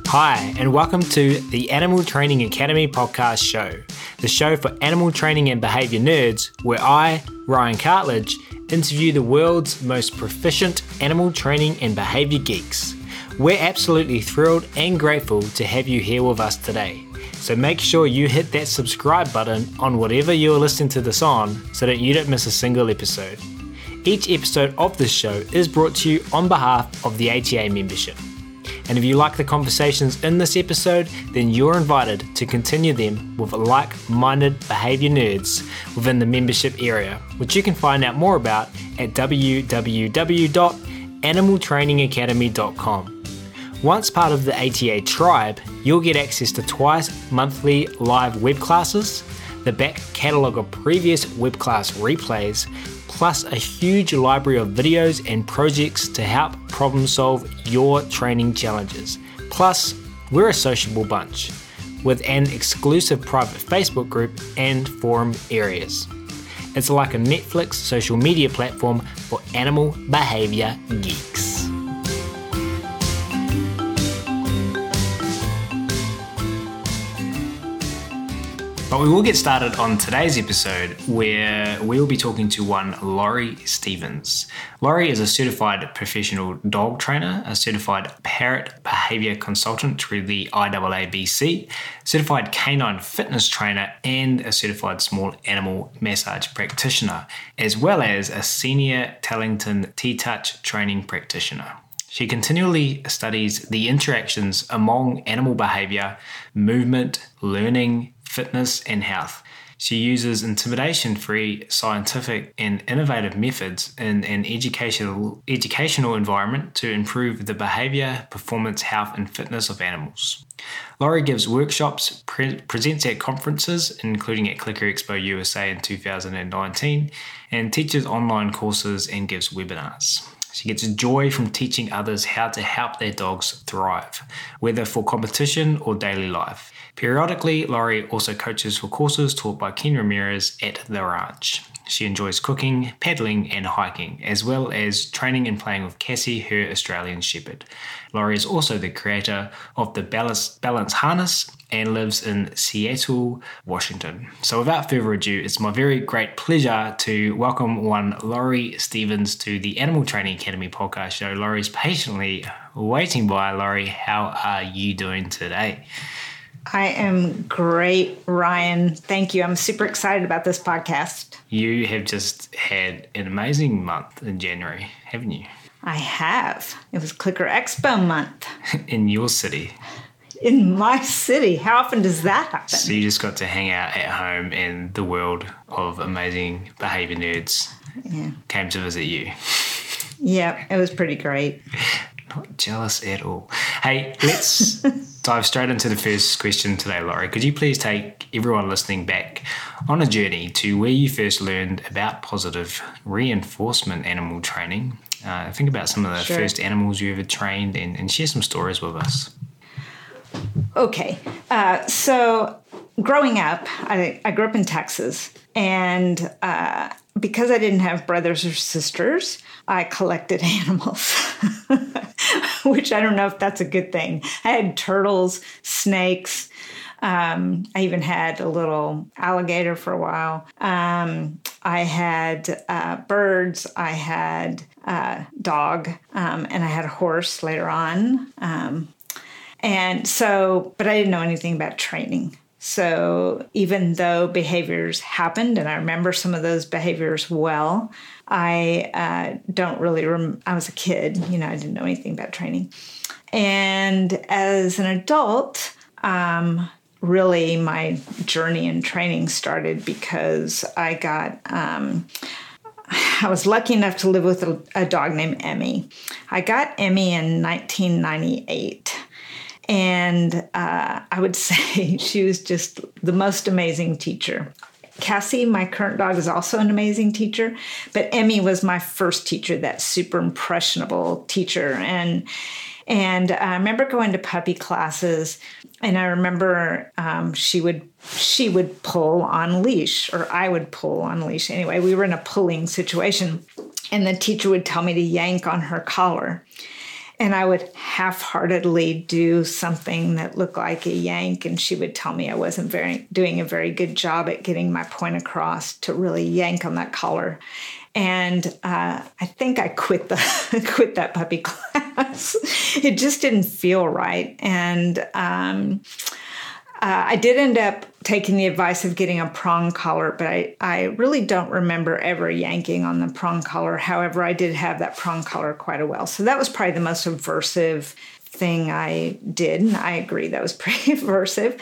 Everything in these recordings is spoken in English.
Hi, and welcome to the Animal Training Academy podcast show, the show for animal training and behaviour nerds, where I, Ryan Cartledge, interview the world's most proficient animal training and behaviour geeks. We're absolutely thrilled and grateful to have you here with us today. So make sure you hit that subscribe button on whatever you're listening to this on so that you don't miss a single episode. Each episode of this show is brought to you on behalf of the ATA membership. And if you like the conversations in this episode, then you're invited to continue them with like-minded behaviour nerds within the membership area, which you can find out more about at www.animaltrainingacademy.com. Once part of the ATA tribe, you'll get access to twice monthly live web classes, the back catalogue of previous web class replays, plus a huge library of videos and projects to help problem solve your training challenges. Plus, we're a sociable bunch with an exclusive private Facebook group and forum areas. It's like a Netflix social media platform for animal behaviour geeks. But we will get started on today's episode where we will be talking to one Laurie Stevens. Laurie is a certified professional dog trainer, a certified parrot behaviour consultant through the IAABC, certified canine fitness trainer, and a certified small animal massage practitioner, as well as a senior Tellington T-Touch training practitioner. She continually studies the interactions among animal behaviour, movement, learning, fitness and health. She uses intimidation-free, scientific and innovative methods in an educational environment to improve the behaviour, performance, health and fitness of animals. Laurie gives workshops, presents at conferences, including at Clicker Expo USA in 2019, and teaches online courses and gives webinars. She gets joy from teaching others how to help their dogs thrive, whether for competition or daily life. Periodically, Laurie also coaches for courses taught by Ken Ramirez at The Ranch. She enjoys cooking, paddling and hiking, as well as training and playing with Cassie, her Australian Shepherd. Laurie is also the creator of the Balance Harness and lives in Seattle, Washington. So without further ado, it's my very great pleasure to welcome one Laurie Stevens to the Animal Training Academy podcast show. Laurie's patiently waiting by. Laurie, how are you doing today? I am great, Ryan. Thank you. I'm super excited about this podcast. You have just had an amazing month in January, haven't you? I have. It was Clicker Expo month. In your city. In my city. How often does that happen? So you just got to hang out at home and the world of amazing behaviour nerds came to visit you. Yeah, it was pretty great. Not jealous at all. Hey, let's dive straight into the first question today, Laurie. Could you please take everyone listening back on a journey to where you first learned about positive reinforcement animal training? Think about some of the first animals you ever trained and share some stories with us. Okay. So growing up, I grew up in Texas, and because I didn't have brothers or sisters, I collected animals, which I don't know if that's a good thing. I had turtles, snakes. I even had a little alligator for a while. I had birds. I had a dog, and I had a horse later on. But I didn't know anything about training. So even though behaviors happened, and I remember some of those behaviors well, I don't really I was a kid, I didn't know anything about training. And as an adult, really my journey in training started because I was lucky enough to live with a dog named Emmy. I got Emmy in 1998. And I would say she was just the most amazing teacher. Cassie, my current dog, is also an amazing teacher, but Emmy was my first teacher, that super impressionable teacher. And I remember going to puppy classes, and I remember she would pull on leash, or I would pull on leash. Anyway, we were in a pulling situation, and the teacher would tell me to yank on her collar. And I would half-heartedly do something that looked like a yank, and she would tell me I wasn't doing a very good job at getting my point across to really yank on that collar. And I think I quit that puppy class. It just didn't feel right. And I did end up taking the advice of getting a prong collar, but I really don't remember ever yanking on the prong collar. However, I did have that prong collar quite a while. So that was probably the most aversive thing I did. And I agree, that was pretty aversive.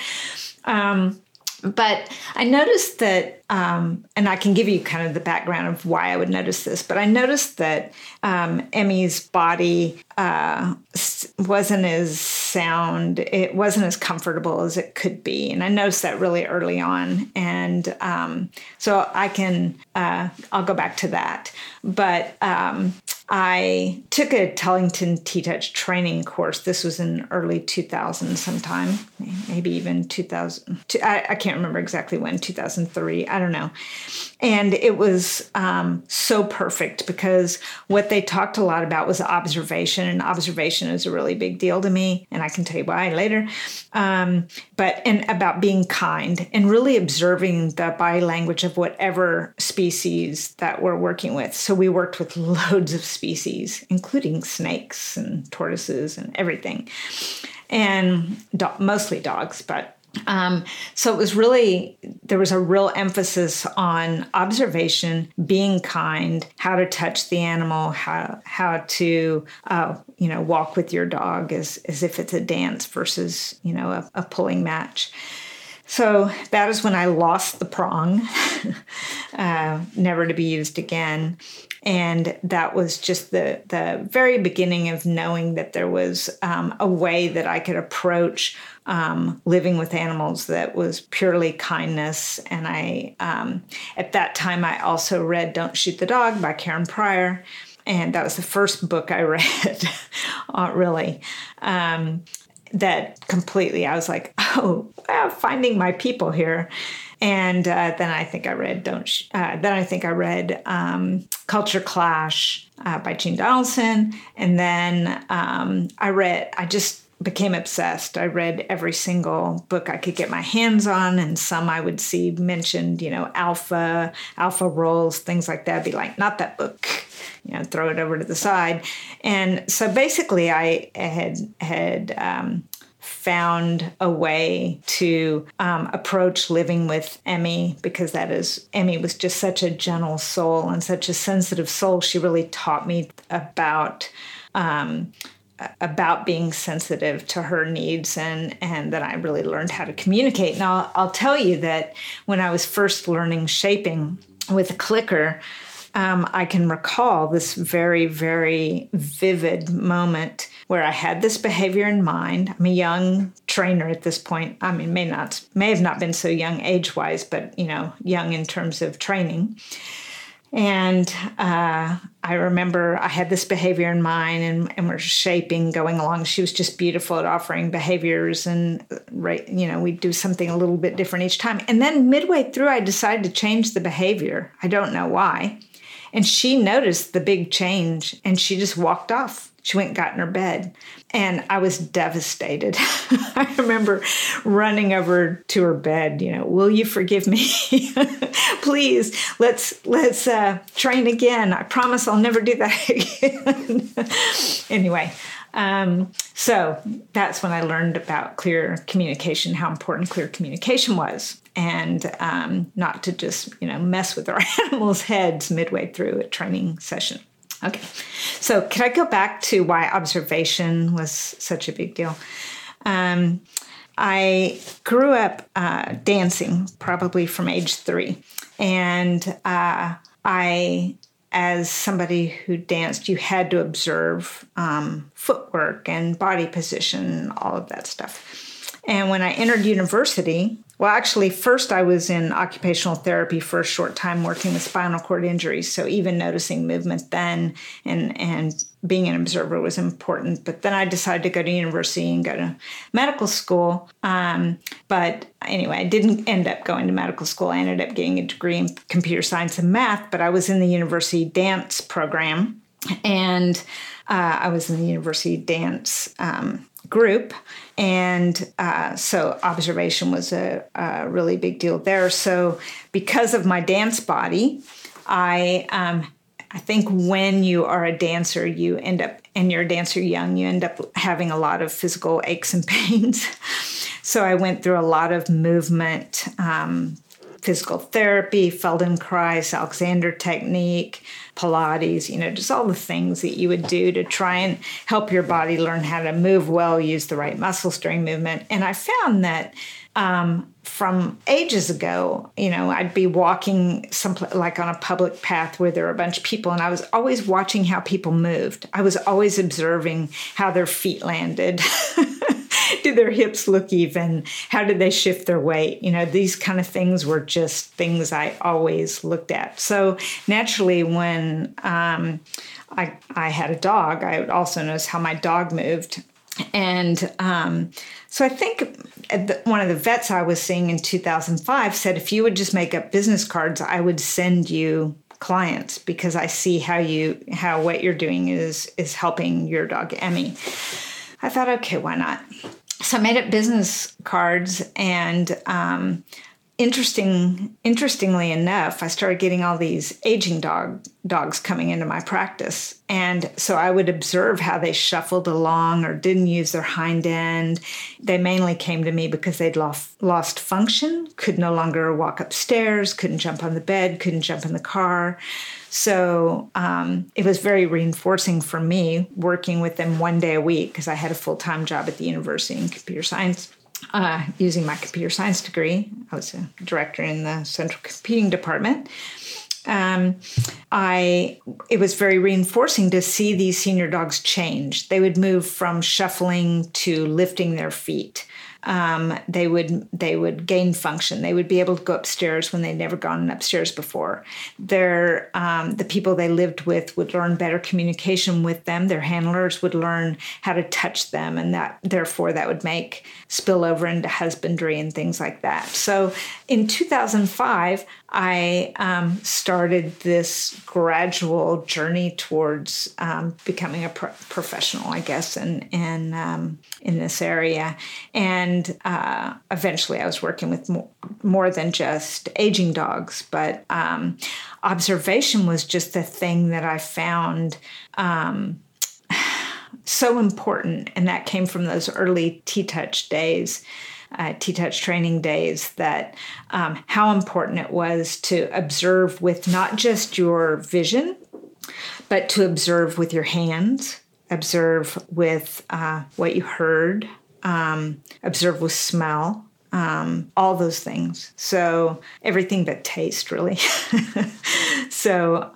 But I noticed that, and I can give you kind of the background of why I would notice this, but I noticed that Emmy's body wasn't as sound, it wasn't as comfortable as it could be. And I noticed that really early on. And so I'll go back to that. But I took a Tellington T-Touch training course. This was in early 2000 sometime, maybe even 2000. I can't remember exactly when, 2003. I don't know. And it was so perfect because what they talked a lot about was observation, and observation is a really big deal to me, and I can tell you why later. And about being kind and really observing the body language of whatever species that we're working with. So we worked with loads of species, including snakes and tortoises and everything, and mostly dogs, but so it was really, there was a real emphasis on observation, being kind, how to touch the animal, how to, walk with your dog as if it's a dance versus, a pulling match. So that is when I lost the prong, never to be used again. And that was just the very beginning of knowing that there was a way that I could approach living with animals that was purely kindness. And I, at that time, I also read Don't Shoot the Dog by Karen Pryor. And that was the first book I read, really. That completely, I was like, oh, wow, finding my people here. And then I think I read Culture Clash by Jean Donaldson. And then I just became obsessed. I read every single book I could get my hands on, and some I would see mentioned, alpha roles, things like that. I'd be like, not that book, throw it over to the side. And so basically I had found a way to approach living with Emmy, because Emmy was just such a gentle soul and such a sensitive soul. She really taught me about being sensitive to her needs, and that I really learned how to communicate. Now, I'll tell you that when I was first learning shaping with a clicker, I can recall this very, very vivid moment where I had this behavior in mind. I'm a young trainer at this point. I mean, may have not been so young age-wise, but, young in terms of training. And I remember I had this behavior in mind, and we're shaping, going along. She was just beautiful at offering behaviors, and we'd do something a little bit different each time. And then midway through, I decided to change the behavior. I don't know why. And she noticed the big change, and she just walked off. She went and got in her bed, and I was devastated. I remember running over to her bed, will you forgive me? Please, let's train again. I promise I'll never do that again. Anyway, so that's when I learned about clear communication, how important clear communication was, and not to just, mess with our animals' heads midway through a training session. Okay, so can I go back to why observation was such a big deal? I grew up dancing probably from age 3, and as somebody who danced, you had to observe footwork and body position, all of that stuff. And when I entered university, well, actually, first I was in occupational therapy for a short time working with spinal cord injuries. So even noticing movement then and being an observer was important. But then I decided to go to university and go to medical school. But anyway, I didn't end up going to medical school. I ended up getting a degree in computer science and math, but I was in the university dance program. And I was in the university dance group. And so observation was a really big deal there. So because of my dance body, I think when you are a dancer, you end up, and you're a dancer young, you end up having a lot of physical aches and pains. So I went through a lot of movement, physical therapy, Feldenkrais, Alexander technique, Pilates, just all the things that you would do to try and help your body learn how to move well, use the right muscles during movement. And I found that from ages ago, I'd be walking someplace like on a public path where there were a bunch of people, and I was always watching how people moved. I was always observing how their feet landed. Did their hips look even? How did they shift their weight? These kind of things were just things I always looked at. So naturally, when I had a dog, I would also notice how my dog moved. And so I think one of the vets I was seeing in 2005 said, if you would just make up business cards, I would send you clients because I see how what you're doing is helping your dog, Emmy. I thought, okay, why not? So I made up business cards, and interestingly enough, I started getting all these aging dogs coming into my practice. And so I would observe how they shuffled along or didn't use their hind end. They mainly came to me because they'd lost function, could no longer walk upstairs, couldn't jump on the bed, couldn't jump in the car. So it was very reinforcing for me working with them one day a week because I had a full-time job at the university in computer science. Using my computer science degree, I was a director in the central computing department. It was very reinforcing to see these senior dogs change. They would move from shuffling to lifting their feet. They would gain function. They would be able to go upstairs when they'd never gone upstairs before. The people they lived with would learn better communication with them. Their handlers would learn how to touch them, and therefore that would make spillover into husbandry and things like that. So in 2005, I started this gradual journey towards becoming a professional, I guess, in this area. And eventually I was working with more than just aging dogs, but observation was just the thing that I found so important. And that came from those early T-Touch days. T-Touch training days, that how important it was to observe with not just your vision, but to observe with your hands, observe with what you heard, observe with smell, all those things. So everything but taste, really. So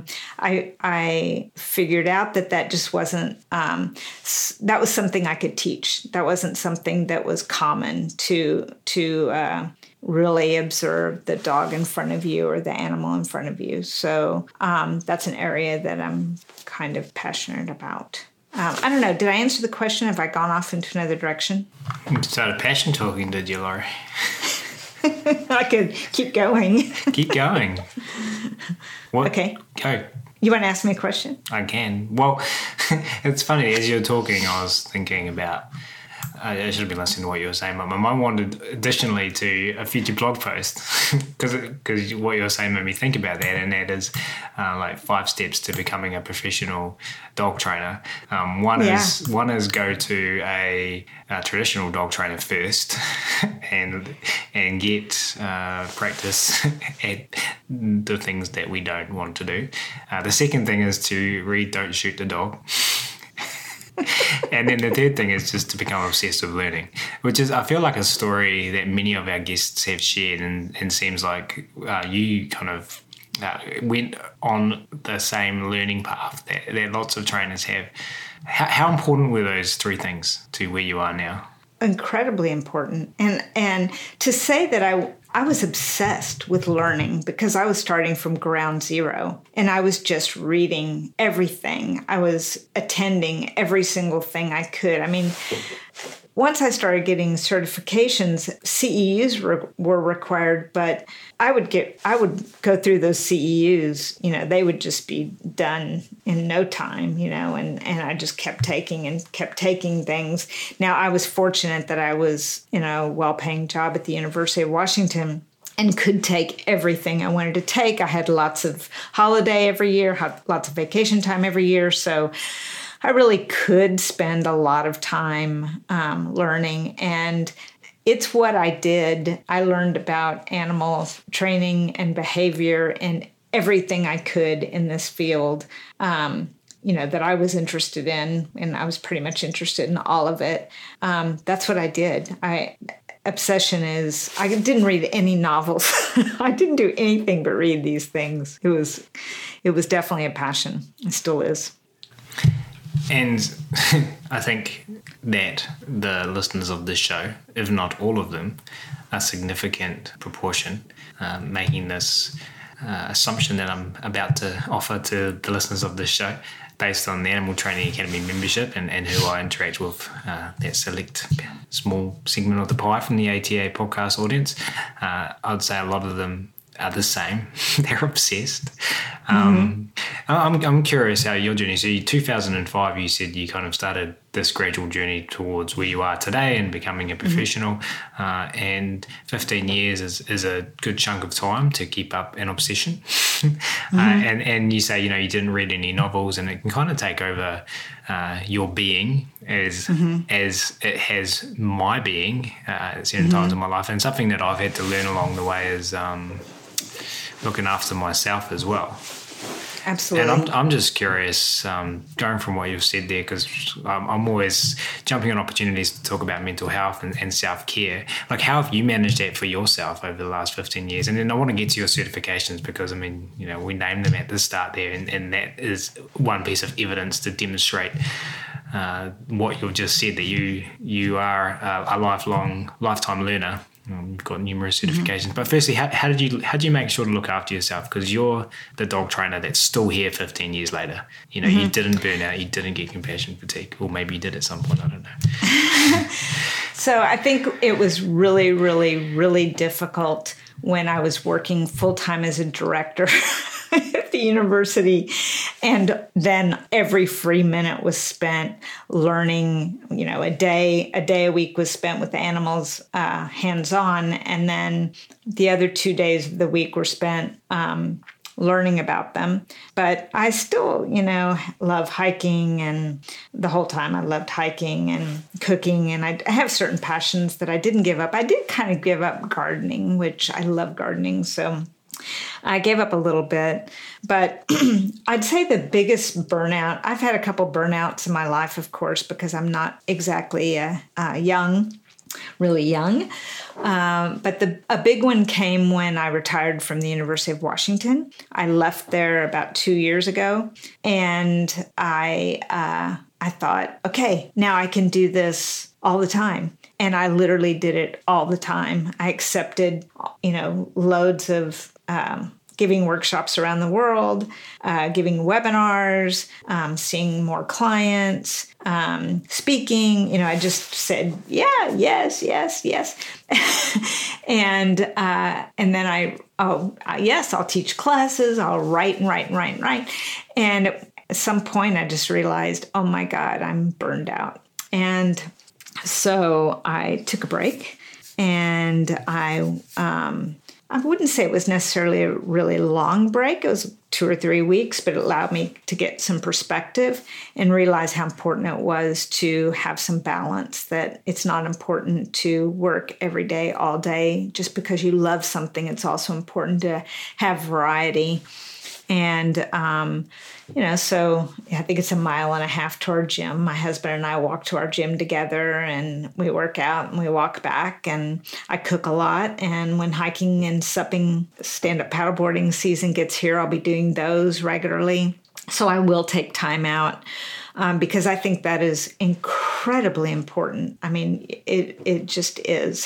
I figured out that just wasn't, that was something I could teach. That wasn't something that was common to really observe the dog in front of you or the animal in front of you. So that's an area that I'm kind of passionate about. I don't know. Did I answer the question? Have I gone off into another direction? You started passion talking, did you, Laurie? I could keep going. Keep going. What? Okay. Go. You want to ask me a question? I can. Well, it's funny. As you were talking, I was thinking about... I should have been listening to what you were saying, but my mind wandered additionally to a future blog post because what you were saying made me think about that, and that is like 5 steps to becoming a professional dog trainer. One is go to a traditional dog trainer first and get practice at the things that we don't want to do. The second thing is to read Don't Shoot the Dog. And then the third thing is just to become obsessed with learning, which is, I feel like, a story that many of our guests have shared, and seems like you kind of went on the same learning path that lots of trainers have. How important were those 3 things to where you are now? Incredibly important. And to say that I was obsessed with learning because I was starting from ground zero and I was just reading everything. I was attending every single thing I could. I mean, once I started getting certifications, CEUs were required, but I would go through those CEUs, they would just be done in no time, and I just kept taking things. Now, I was fortunate that I was in a well-paying job at the University of Washington and could take everything I wanted to take. I had lots of holiday every year, had lots of vacation time every year. So I really could spend a lot of time learning. And it's what I did. I learned about animal training and behavior and everything I could in this field, that I was interested in. And I was pretty much interested in all of it. That's what I did. Obsession is, I didn't read any novels. I didn't do anything but read these things. It was definitely a passion. It still is. And I think that the listeners of this show, if not all of them, a significant proportion, making this assumption that I'm about to offer to the listeners of this show, based on the Animal Training Academy membership and who I interact with, that select small segment of the pie from the ATA podcast audience, I'd say a lot of them are the same. They're obsessed. I'm curious how your journey. So, 2005, you said you kind of started this gradual journey towards where you are today and becoming a professional. And 15 years is a good chunk of time to keep up an obsession. And you say, you didn't read any novels, and it can kind of take over your being as it has my being at certain times in my life. And something that I've had to learn along the way is looking after myself as well. Absolutely. And I'm just curious, going from what you've said there, because I'm always jumping on opportunities to talk about mental health and self-care. Like, how have you managed that for yourself over the last 15 years? And then I want to get to your certifications because, we named them at the start there, and that is one piece of evidence to demonstrate what you've just said, that you are a lifetime learner. You've got numerous certifications. But firstly, how did you make sure to look after yourself? Because you're the dog trainer that's still here 15 years later. You didn't burn out, you didn't get compassion fatigue, or maybe you did at some point, I don't know. So I think it was really, really, really difficult when I was working full-time as a director at the university, and then every free minute was spent learning. A day a week was spent with the animals, hands-on, and then the other 2 days of the week were spent learning about them. But I still, love hiking, and the whole time I loved hiking and cooking, and I have certain passions that I didn't give up. I did kind of give up gardening, which I love gardening, so I gave up a little bit. But I'd say the biggest burnout, I've had a couple burnouts in my life, of course, because I'm not exactly really young. But a big one came when I retired from the University of Washington. I left there about 2 years ago, and I thought, okay, now I can do this all the time. And I literally did it all the time. I accepted, loads of giving workshops around the world, giving webinars, seeing more clients, speaking. I just said, yes. and then yes, I'll teach classes. I'll write. And at some point I just realized, oh my God, I'm burned out. And so I took a break, and I wouldn't say it was necessarily a really long break. It was 2 or 3 weeks, but it allowed me to get some perspective and realize how important it was to have some balance, that it's not important to work every day, all day. Just because you love something, it's also important to have variety. And, so I think it's 1.5 miles to our gym. My husband and I walk to our gym together, and we work out and we walk back, and I cook a lot. And when hiking and supping, stand-up paddleboarding season gets here, I'll be doing those regularly. So I will take time out because I think that is incredible incredibly important. I mean, it just is.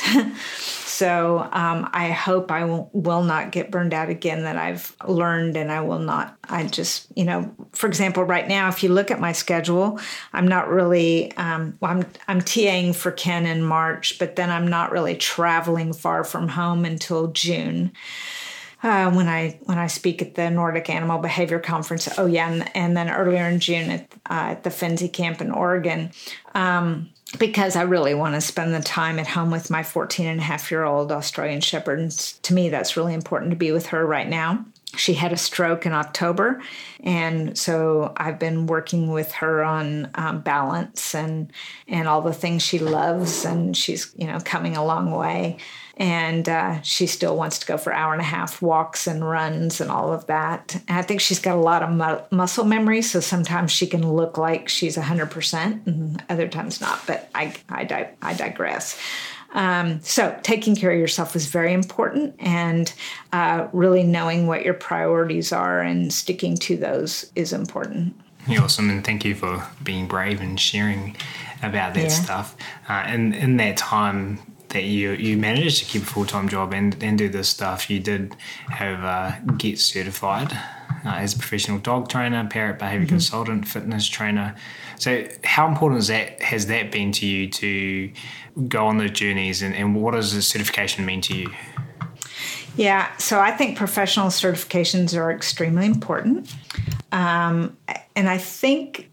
So I hope I will not get burned out again, that I've learned, and I just, for example, right now, if you look at my schedule, I'm not really, I'm TAing for Ken in March, but then I'm not really traveling far from home until June. When I speak at the Nordic Animal Behavior Conference. Oh, yeah, and then earlier in June at the Fenzi Camp in Oregon, because I really want to spend the time at home with my 14-and-a-half-year-old Australian Shepherd. And to me, that's really important to be with her right now. She had a stroke in October, and so I've been working with her on balance and all the things she loves, and she's coming a long way. And she still wants to go for hour-and-a-half walks and runs and all of that. And I think she's got a lot of muscle memory, so sometimes she can look like she's 100% and other times not. But I digress. So taking care of yourself is very important, and really knowing what your priorities are and sticking to those is important. Yeah, awesome, and thank you for being brave and sharing about that stuff. And in that time that you managed to keep a full-time job and do this stuff, you did have GET certified as a professional dog trainer, parrot behavior consultant, fitness trainer. So how important has that been to you to go on those journeys, and what does the certification mean to you? Yeah, so I think professional certifications are extremely important. And I think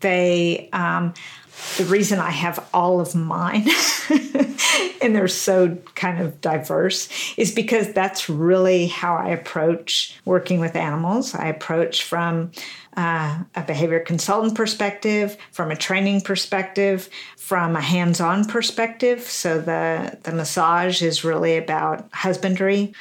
the reason I have all of mine, and they're so kind of diverse, is because that's really how I approach working with animals. I approach from a behavior consultant perspective, from a training perspective, from a hands-on perspective. So the massage is really about husbandry.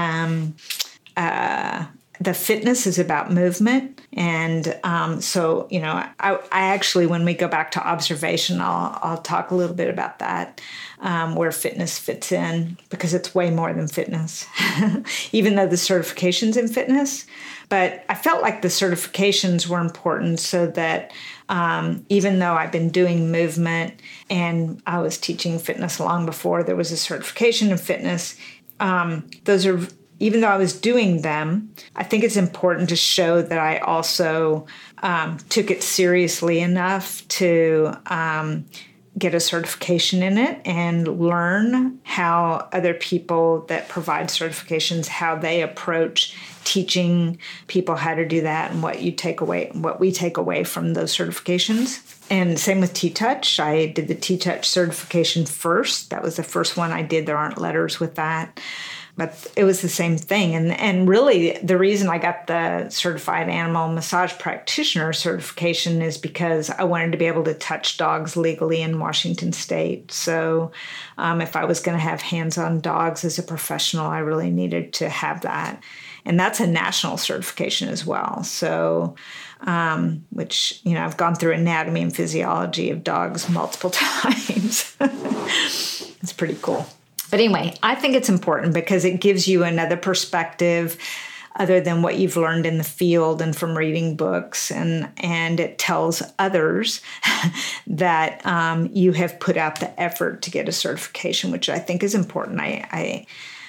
The fitness is about movement. And so, I actually, when we go back to observation, I'll talk a little bit about that, where fitness fits in, because it's way more than fitness, even though the certification's in fitness. But I felt like the certifications were important so that even though I've been doing movement and I was teaching fitness long before there was a certification in fitness, even though I was doing them, I think it's important to show that I also took it seriously enough to get a certification in it and learn how other people that provide certifications, how they approach teaching people how to do that, and what we take away from those certifications. And same with T-Touch. I did the T-Touch certification first. That was the first one I did. There aren't letters with that. But it was the same thing. And really, the reason I got the Certified Animal Massage Practitioner certification is because I wanted to be able to touch dogs legally in Washington State. So if I was going to have hands-on dogs as a professional, I really needed to have that. And that's a national certification as well. So, which, I've gone through anatomy and physiology of dogs multiple times. It's pretty cool. But anyway, I think it's important because it gives you another perspective other than what you've learned in the field and from reading books. And it tells others that you have put out the effort to get a certification, which I think is important. I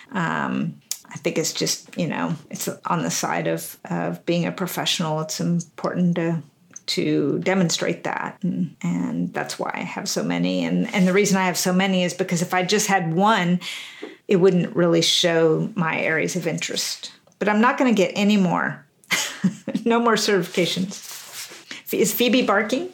think it's just, it's on the side of being a professional. It's important to demonstrate that. And that's why I have so many. And the reason I have so many is because if I just had one, it wouldn't really show my areas of interest. But I'm not going to get any more. No more certifications. Is Phoebe barking?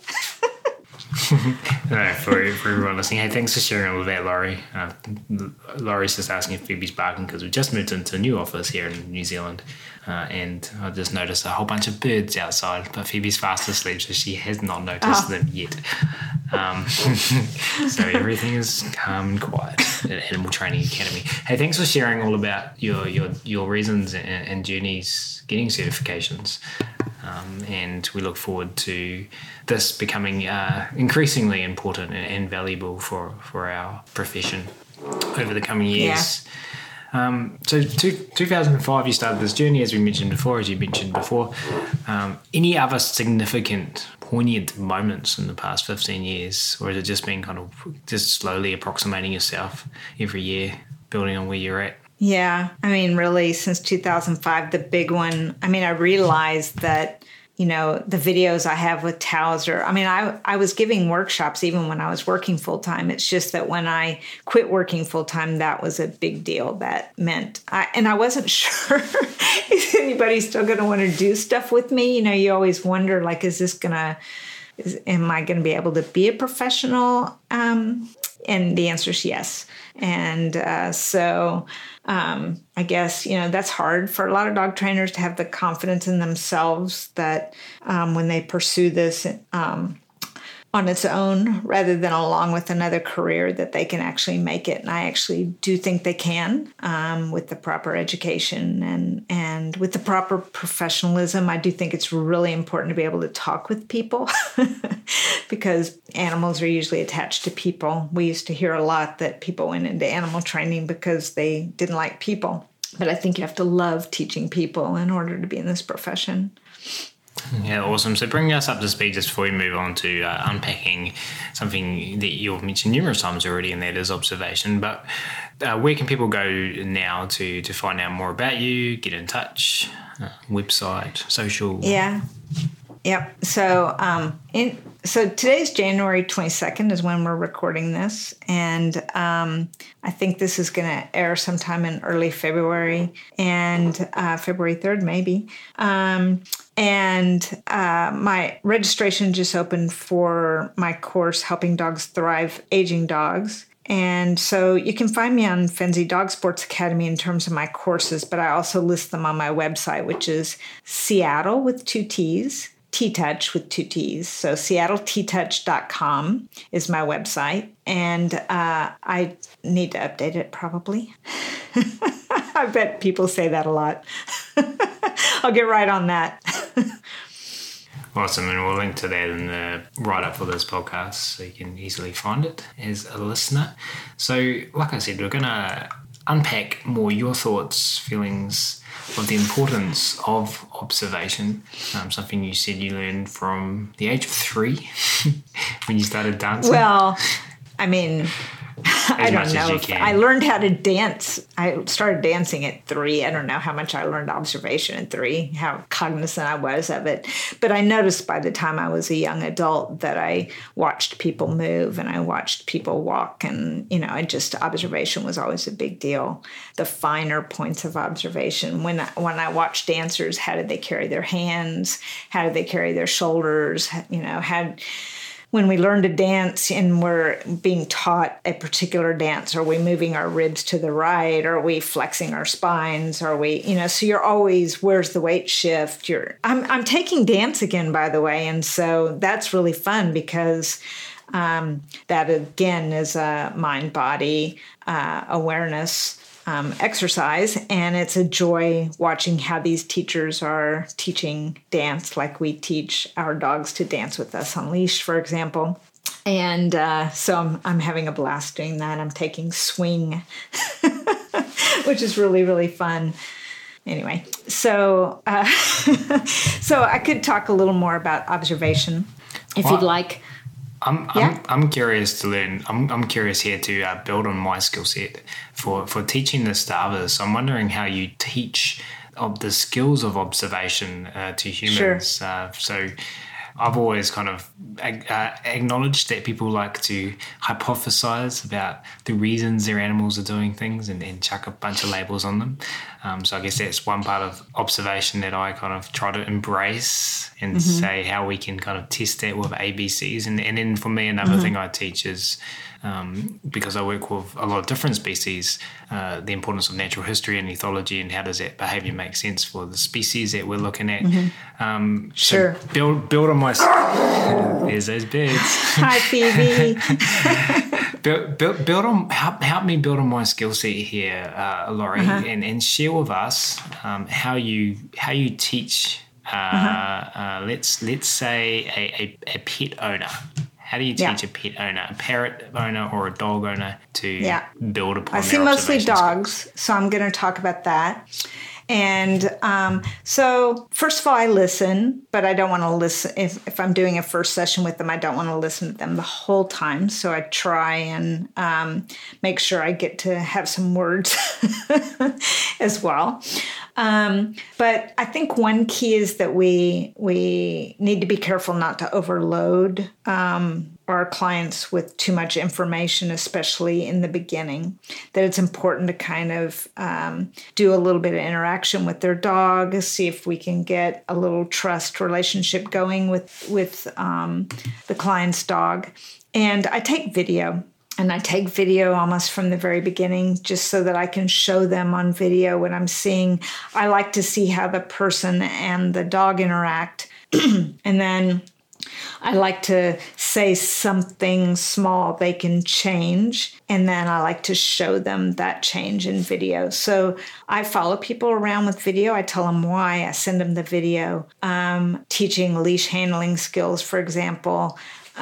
For everyone listening, hey, thanks for sharing all of that, Laurie. Laurie's just asking if Phoebe's barking because we just moved into a new office here in New Zealand, and I just noticed a whole bunch of birds outside, but Phoebe's fast asleep, so she has not noticed them yet. So everything is calm and quiet at Animal Training Academy. Hey, thanks for sharing all about your reasons and journeys getting certifications. And we look forward to this becoming increasingly important and valuable for our profession over the coming years. So 2005, you started this journey, as you mentioned before. Any other significant, poignant moments in the past 15 years, or has it just been kind of just slowly approximating yourself every year, building on where you're at? Yeah. I mean, really, since 2005, the big one, I mean, I realized that, you know, the videos I have with Towser, I mean, I was giving workshops even when I was working full time. It's just that when I quit working full time, that was a big deal. That meant, and I wasn't sure is anybody still going to want to do stuff with me. You know, you always wonder, like, am I going to be able to be a professional? And the answer is yes. And I guess, you know, that's hard for a lot of dog trainers to have the confidence in themselves that when they pursue this on its own rather than along with another career, that they can actually make it. And I actually do think they can with the proper education and with the proper professionalism. I do think it's really important to be able to talk with people because animals are usually attached to people. We used to hear a lot that people went into animal training because they didn't like people. But I think you have to love teaching people in order to be in this profession. Yeah, awesome. So bring us up to speed just before we move on to unpacking something that you've mentioned numerous times already, and that is observation. But where can people go now to find out more about you, get in touch, website, social? Yeah. Yep. So so today's January 22nd is when we're recording this. And I think this is going to air sometime in early February and February 3rd, maybe. And my registration just opened for my course, Helping Dogs Thrive, Aging Dogs. And so you can find me on Fenzi Dog Sports Academy in terms of my courses, but I also list them on my website, which is Seattle with 2 T's. T-Touch with 2 T's. So SeattleTTouch.com is my website. And I need to update it probably. I bet people say that a lot. I'll get right on that. Awesome. And we'll link to that in the write-up for this podcast so you can easily find it as a listener. So like I said, we're going to unpack more your thoughts, feelings of the importance of observation, something you said you learned from the age of 3 when you started dancing. Well, I mean, I don't know. I learned how to dance. I started dancing at 3. I don't know how much I learned observation at 3, how cognizant I was of it. But I noticed by the time I was a young adult that I watched people move and I watched people walk. And, you know, observation was always a big deal. The finer points of observation. When I watched dancers, how did they carry their hands? How did they carry their shoulders? You know, when we learn to dance and we're being taught a particular dance, are we moving our ribs to the right? Are we flexing our spines? Are we, you know, so you're always, where's the weight shift? I'm taking dance again, by the way. And so that's really fun because that again is a mind-body awareness exercise, and it's a joy watching how these teachers are teaching dance like we teach our dogs to dance with us on leash, for example. And so I'm having a blast doing that. I'm taking swing, which is really, really fun. Anyway, so so I could talk a little more about observation if you'd like. I'm curious to learn. I'm curious here to build on my skill set for teaching this to others. So I'm wondering how you teach the skills of observation to humans. Sure. So I've always kind of acknowledged that people like to hypothesize about the reasons their animals are doing things and chuck a bunch of labels on them. So I guess that's one part of observation that I kind of try to embrace and say how we can kind of test that with ABCs. And then for me, another thing I teach is, because I work with a lot of different species, the importance of natural history and ethology and how does that behaviour make sense for the species that we're looking at. Sure. So build on my... There's those birds. Hi, Phoebe. Build on, help me build on my skill set here, Laurie, and share with us how you teach. Let's say a pet owner How do you teach a pet owner, a parrot owner or a dog owner to build upon I see their mostly observation dogs, so I'm going to talk about that. And so first of all, I listen, but I don't want to listen. If I'm doing a first session with them, I don't want to listen to them the whole time. So I try and make sure I get to have some words as well. But I think one key is that we need to be careful not to overload our clients with too much information, especially in the beginning, that it's important to kind of do a little bit of interaction with their dog, see if we can get a little trust relationship going with the client's dog. And I take video. And I take video almost from the very beginning just so that I can show them on video what I'm seeing. I like to see how the person and the dog interact. And then I like to say something small they can change, and then I like to show them that change in video. So I follow people around with video. I tell them why. I send them the video. Teaching leash handling skills, for example.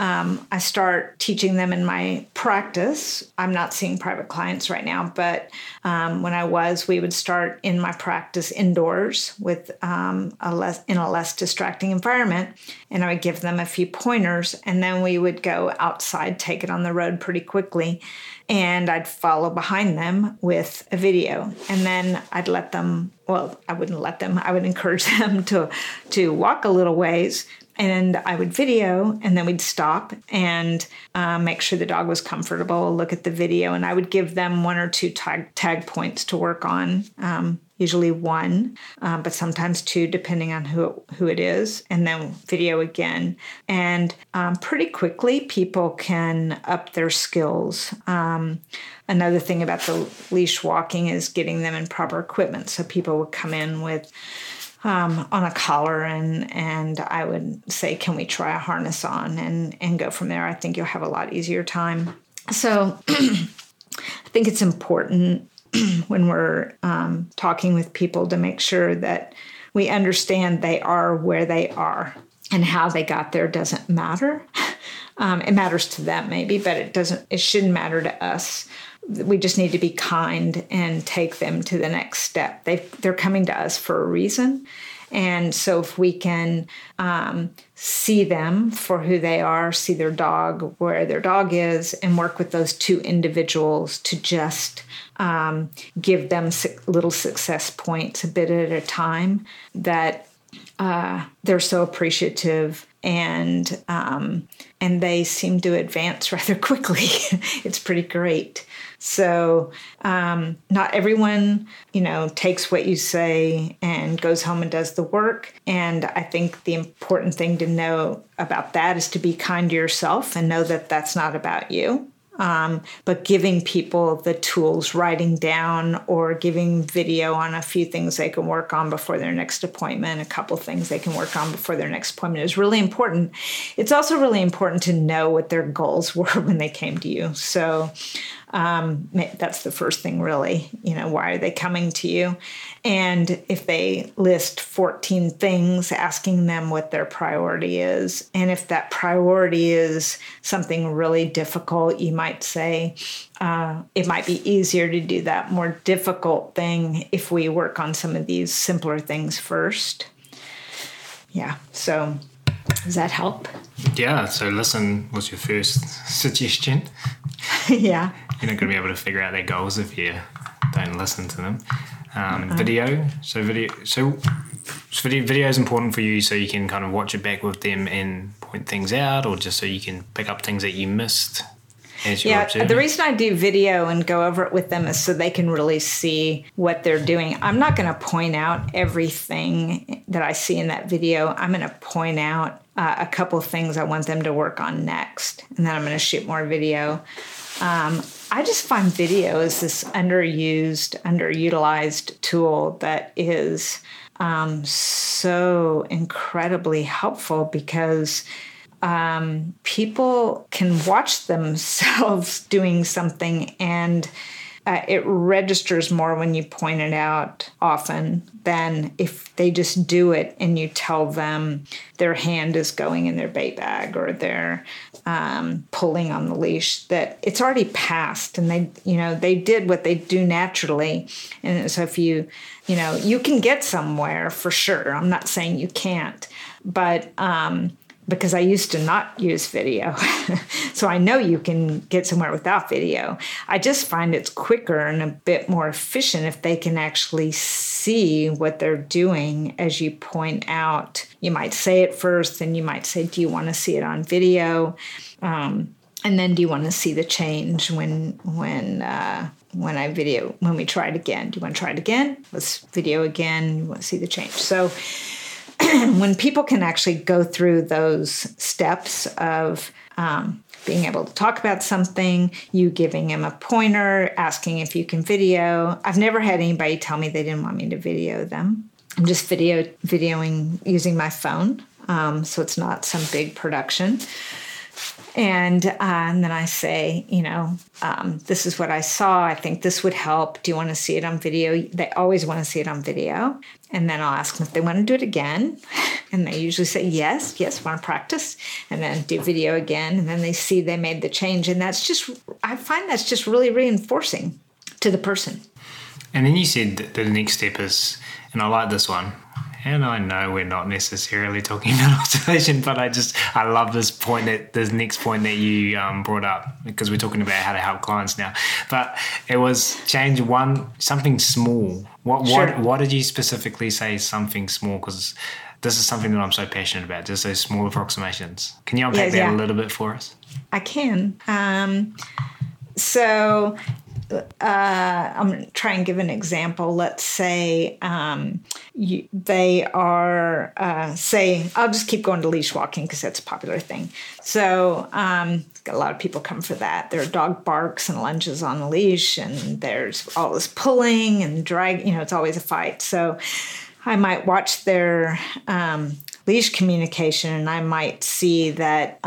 I start teaching them in my practice. I'm not seeing private clients right now, but when I was, we would start in my practice indoors with in a less distracting environment, and I would give them a few pointers, and then we would go outside, take it on the road pretty quickly, and I'd follow behind them with a video, and then I'd let them. Well, I wouldn't let them. I would encourage them to walk a little ways. And I would video, and then we'd stop and make sure the dog was comfortable, look at the video, and I would give them one or two tag points to work on, usually one, but sometimes two, depending on who it is, and then video again. And pretty quickly, people can up their skills. Another thing about the leash walking is getting them in proper equipment. So people would come in with on a collar, and I would say, can we try a harness on, and go from there. I think you'll have a lot easier time. So I think it's important when we're talking with people to make sure that we understand they are where they are, and how they got there doesn't matter. It matters to them maybe, but it shouldn't matter to us. We just need to be kind and take them to the next step. They're coming to us for a reason. And so if we can see them for who they are, see their dog where their dog is, and work with those two individuals to just give them little success points a bit at a time, that they're so appreciative, and they seem to advance rather quickly. It's pretty great. So not everyone, takes what you say and goes home and does the work. And I think the important thing to know about that is to be kind to yourself and know that that's not about you. But giving people the tools, writing down or giving video on a few things they can work on before their next appointment, a couple things they can work on before their next appointment is really important. It's also really important to know what their goals were when they came to you. So that's the first thing, really. Why are they coming to you? And if they list 14 things, asking them what their priority is. And if that priority is something really difficult, you might say it might be easier to do that more difficult thing if we work on some of these simpler things first. Yeah. So does that help? Yeah. So listen was your first suggestion. Yeah. You're not going to be able to figure out their goals if you don't listen to them. Video. So video is important for you, so you can kind of watch it back with them and point things out, or just so you can pick up things that you missed as you're observing. The reason I do video and go over it with them is so they can really see what they're doing. I'm not going to point out everything that I see in that video. I'm going to point out a couple of things I want them to work on next, and then I'm going to shoot more video. I just find video is this underutilized tool that is so incredibly helpful, because people can watch themselves doing something and it registers more when you point it out often than if they just do it and you tell them their hand is going in their bait bag or they're pulling on the leash, that it's already passed and they did what they do naturally. And so if you can get somewhere for sure. I'm not saying you can't, but because I used to not use video. So I know you can get somewhere without video. I just find it's quicker and a bit more efficient if they can actually see what they're doing as you point out. You might say it first, then you might say, do you want to see it on video? And then do you want to see the change when we try it again? Do you want to try it again? Let's video again. You want to see the change. So when people can actually go through those steps of being able to talk about something, you giving them a pointer, asking if you can video. I've never had anybody tell me they didn't want me to video them. I'm just videoing using my phone, so it's not some big production. And then I say, this is what I saw. I think this would help. Do you want to see it on video? They always want to see it on video. And then I'll ask them if they want to do it again. And they usually say, yes, want to practice. And then do video again. And then they see they made the change. And I find that's just really reinforcing to the person. And then you said that the next step is, and I like this one, and I know we're not necessarily talking about observation, but I love this next point that you brought up, because we're talking about how to help clients now. But it was change something small. What did you specifically say something small? Because this is something that I'm so passionate about, just those small approximations. Can you unpack that a little bit for us? I can. So I'm going to try and give an example. Let's say they are, I'll just keep going to leash walking because that's a popular thing. So got a lot of people come for that. Their dog barks and lunges on the leash, and there's all this pulling and drag. It's always a fight. So I might watch their leash communication, and I might see that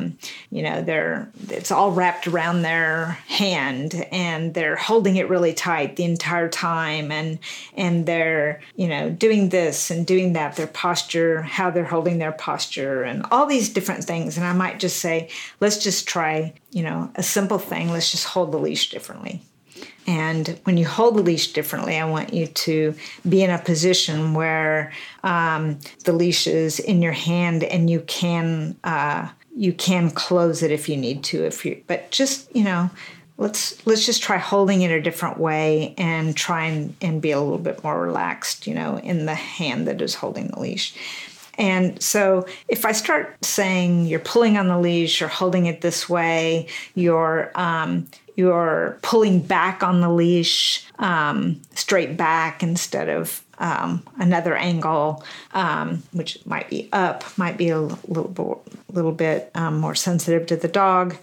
it's all wrapped around their hand, and they're holding it really tight the entire time, and they're doing this and doing that, their posture, how they're holding their posture, and all these different things. And I might just say, let's just try a simple thing. Let's just hold the leash differently. And when you hold the leash differently, I want you to be in a position where the leash is in your hand, and you can close it if you need to. But just let's just try holding it a different way and try and be a little bit more relaxed, in the hand that is holding the leash. And so if I start saying you're pulling on the leash, you're holding it this way, you're pulling back on the leash, straight back instead of another angle, which might be up, might be a little bit more sensitive to the dog.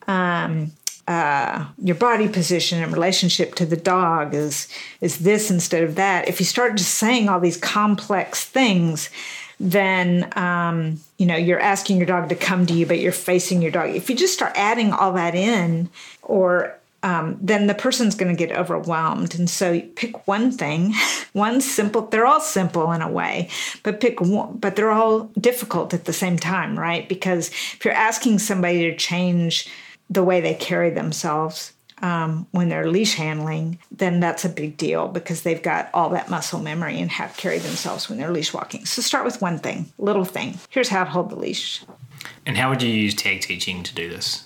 Your body position in relationship to the dog is this instead of that. If you start just saying all these complex things, then, you're asking your dog to come to you, but you're facing your dog. If you just start adding all that in, then the person's going to get overwhelmed. And so pick one thing, one simple, they're all simple in a way, but pick one, but they're all difficult at the same time, right? Because if you're asking somebody to change the way they carry themselves, when they're leash handling, then that's a big deal because they've got all that muscle memory and how to carry themselves when they're leash walking. So start with one thing, little thing. Here's how to hold the leash. And how would you use tag teaching to do this?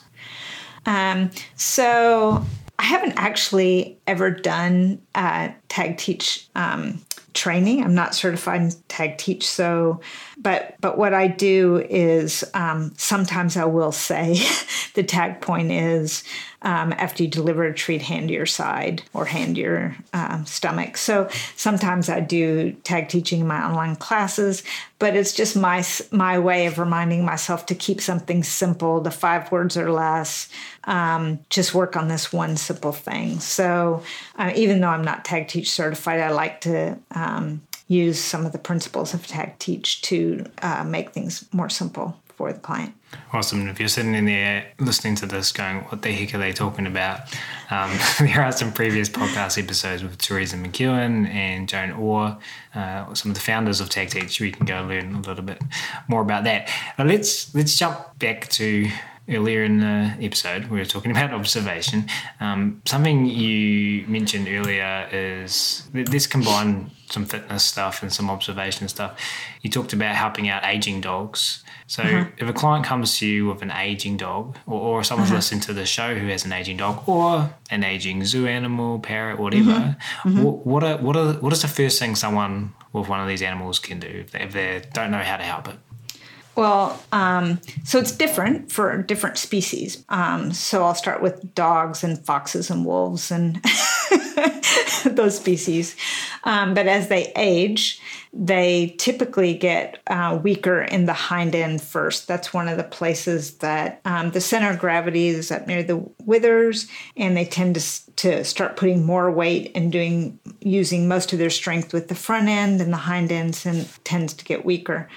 So I haven't actually ever done tag teach training. I'm not certified in tag teach. So, but what I do is sometimes I will say the tag point is after you deliver a treat, hand to your side or hand to your stomach. So sometimes I do tag teaching in my online classes, but it's just my way of reminding myself to keep something simple, the 5 words or less, just work on this one simple thing. So even though I'm not tag teach certified, I like to use some of the principles of tag teach to make things more simple for the client. Awesome. If you're sitting in there listening to this going, what the heck are they talking about? There are some previous podcast episodes with Teresa McEwen and Joan Orr, some of the founders of Tag Teach. We can go learn a little bit more about that. But let's jump back to earlier in the episode. We were talking about observation. Something you mentioned earlier is let's combine some fitness stuff and some observation stuff. You talked about helping out aging dogs. So if a client comes to you with an aging dog, or someone's listening to the show who has an aging dog, or an aging zoo animal, parrot, whatever, what is the first thing someone with one of these animals can do if they don't know how to help it? Well, so it's different for different species. So I'll start with dogs and foxes and wolves and those species. But as they age, they typically get weaker in the hind end first. That's one of the places that the center of gravity is up near the withers, and they tend to start putting more weight and using most of their strength with the front end, and the hind end tends to get weaker.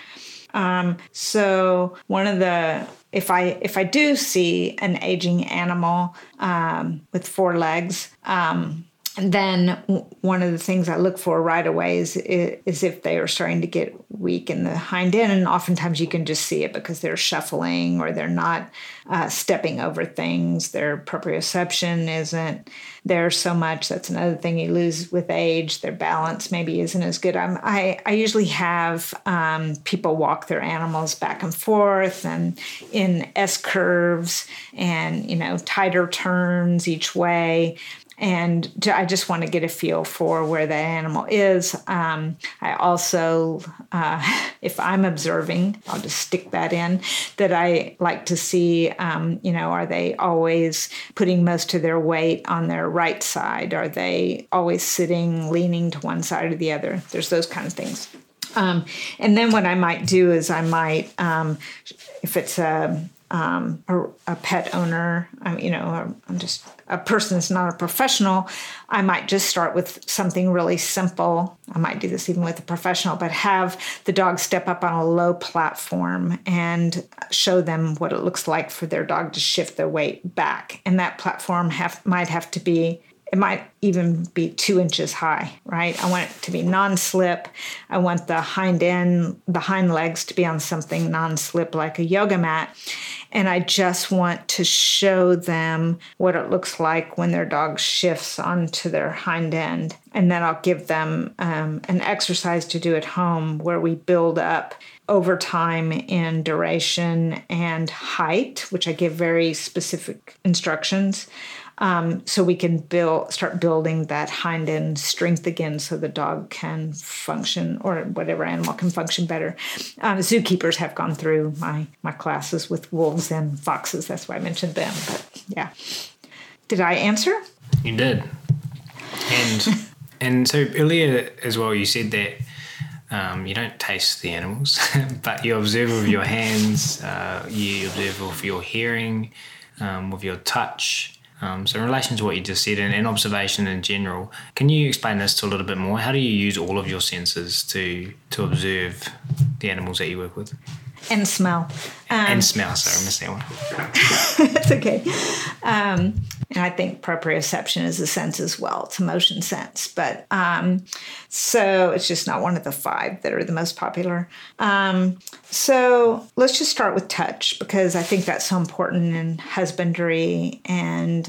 So one of if I do see an aging animal with 4 legs, then one of the things I look for right away is if they are starting to get weak in the hind end, and oftentimes you can just see it because they're shuffling or they're not stepping over things. Their proprioception isn't there so much. That's another thing you lose with age. Their balance maybe isn't as good. I usually have people walk their animals back and forth and in S curves and tighter turns each way. And I just want to get a feel for where the animal is. I also, if I'm observing, I'll just stick that in, that I like to see, are they always putting most of their weight on their right side? Are they always sitting, leaning to one side or the other? There's those kind of things. And then what I might do is I might, if it's a pet owner, I'm just a person that's not a professional, I might just start with something really simple. I might do this even with a professional, but have the dog step up on a low platform and show them what it looks like for their dog to shift their weight back. And that platform might have to be, it might even be 2 inches high, right? I want it to be non-slip. I want the hind legs to be on something non-slip like a yoga mat. And I just want to show them what it looks like when their dog shifts onto their hind end. And then I'll give them an exercise to do at home where we build up over time in duration and height, which I give very specific instructions. So we can start building that hind end strength again so the dog can function, or whatever animal can function better. Zookeepers have gone through my classes with wolves and foxes. That's why I mentioned them. But yeah. Did I answer? You did. And so earlier as well, you said that you don't taste the animals, but you observe with your hands, you observe with your hearing, with your touch. So in relation to what you just said and observation in general, can you explain this to a little bit more? How do you use all of your senses to observe the animals that you work with? And smell. And smell, sorry, I missed that one. It's okay. And I think proprioception is a sense as well. It's a motion sense. But so it's just not one of the 5 that are the most popular. So let's just start with touch, because I think that's so important in husbandry and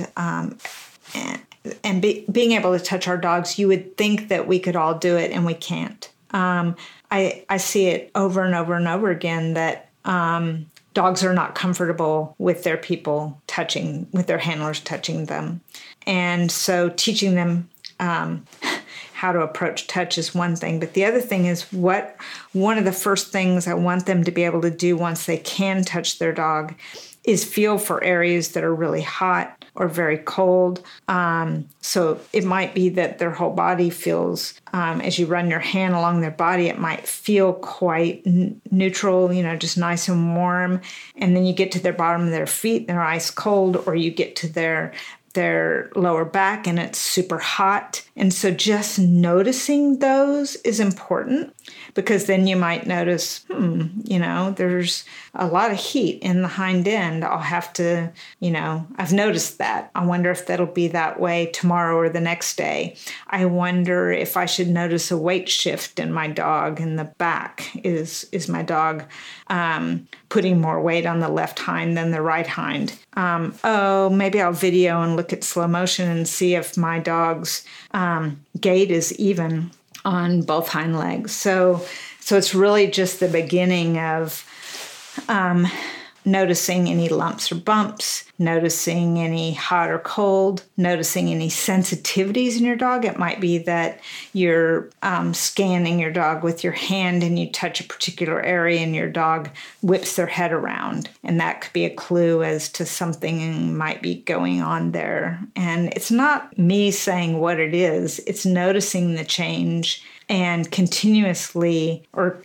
being able to touch our dogs. You would think that we could all do it, and we can't. I see it over and over and over again that dogs are not comfortable with their people touching, with their handlers touching them. And so teaching them how to approach touch is one thing. But the other thing is one of the first things I want them to be able to do once they can touch their dog is feel for areas that are really hot or very cold. So it might be that their whole body feels, as you run your hand along their body, it might feel quite neutral, just nice and warm. And then you get to their bottom of their feet, they're ice cold, or you get to their lower back and it's super hot. And so just noticing those is important. Because then you might notice, there's a lot of heat in the hind end. I'll have to, I've noticed that. I wonder if that'll be that way tomorrow or the next day. I wonder if I should notice a weight shift in my dog in the back. Is my dog putting more weight on the left hind than the right hind? Maybe I'll video and look at slow motion and see if my dog's gait is even on both hind legs. So it's really just the beginning of noticing any lumps or bumps, noticing any hot or cold, noticing any sensitivities in your dog. It might be that you're scanning your dog with your hand and you touch a particular area and your dog whips their head around. And that could be a clue as to something might be going on there. And it's not me saying what it is, it's noticing the change and continuing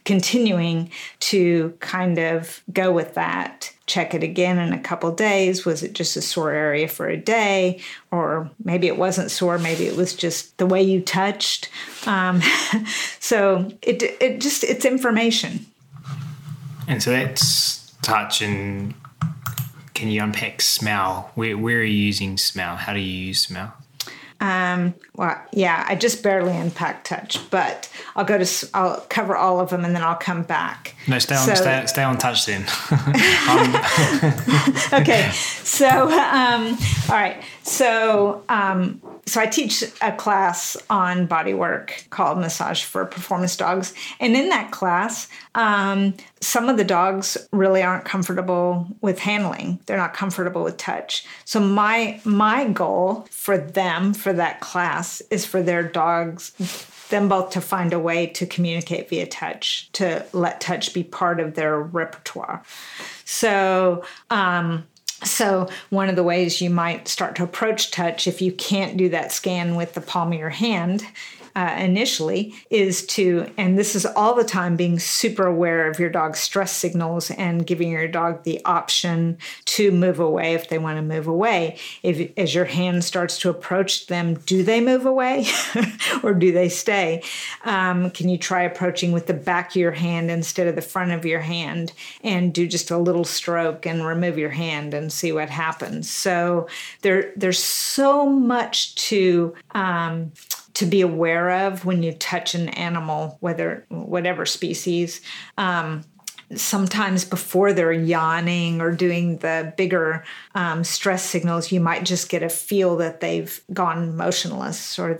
to kind of go with that. Check it again in a couple days. Was it just a sore area for a day? Or maybe it wasn't sore. Maybe it was just the way you touched. So it's information. And so that's touch. And can you unpack smell? Where are you using smell? How do you use smell? I just barely unpack touch, but I'll cover all of them and then I'll come back. No, stay on touch then. Okay. So, all right. So I teach a class on body work called Massage for Performance Dogs. And in that class, some of the dogs really aren't comfortable with handling. They're not comfortable with touch. So my goal for that class is for them both to find a way to communicate via touch, to let touch be part of their repertoire. So one of the ways you might start to approach touch, if you can't do that scan with the palm of your hand initially, is to, and this is all the time, being super aware of your dog's stress signals and giving your dog the option to move away if they want to move away. As your hand starts to approach them, do they move away or do they stay? Can you try approaching with the back of your hand instead of the front of your hand and do just a little stroke and remove your hand and see what happens? So there's so much to be aware of when you touch an animal, whatever species. Sometimes before they're yawning or doing the bigger stress signals, you might just get a feel that they've gone motionless, or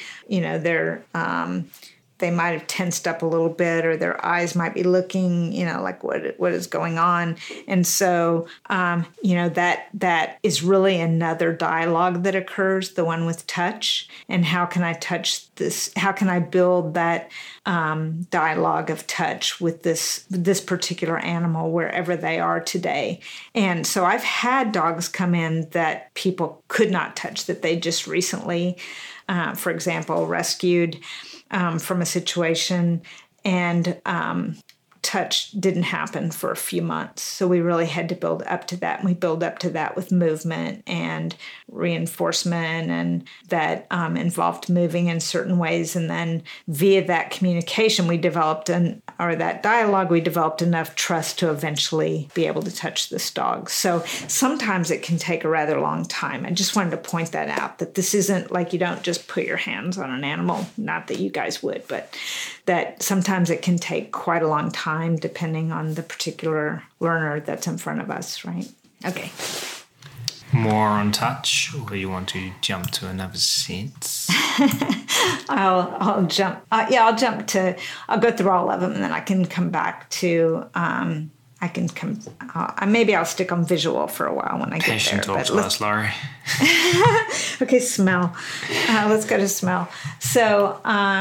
they might have tensed up a little bit, or their eyes might be looking, like what is going on. And so, that is really another dialogue that occurs, the one with touch. And how can I touch this? How can I build that dialogue of touch with this particular animal wherever they are today? And so I've had dogs come in that people could not touch, that they just recently, for example, rescued from a situation, and touch didn't happen for a few months. So we really had to build up to that. And we build up to that with movement and reinforcement, and that involved moving in certain ways. And then via that communication, that dialogue, we developed enough trust to eventually be able to touch this dog. So sometimes it can take a rather long time. I just wanted to point that out, that this isn't like you don't just put your hands on an animal, not that you guys would, but that sometimes it can take quite a long time depending on the particular learner that's in front of us, right? Okay. More on touch, or you want to jump to another sense? I'll jump. I'll go through all of them, and then I can come back to. Maybe I'll stick on visual for a while when I get there. Passion talks last, Laurie. Okay, smell. Let's go to smell. So,